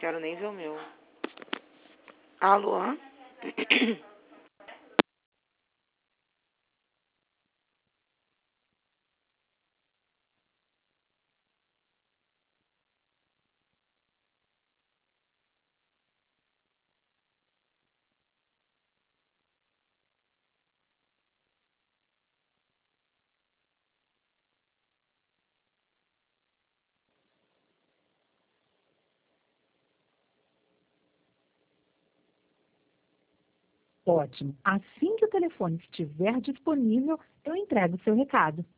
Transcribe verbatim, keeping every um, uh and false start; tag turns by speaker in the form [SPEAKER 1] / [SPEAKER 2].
[SPEAKER 1] Quero nem ver o meu.
[SPEAKER 2] Alô?
[SPEAKER 3] Ótimo. Assim que o telefone estiver disponível, eu entrego o seu recado.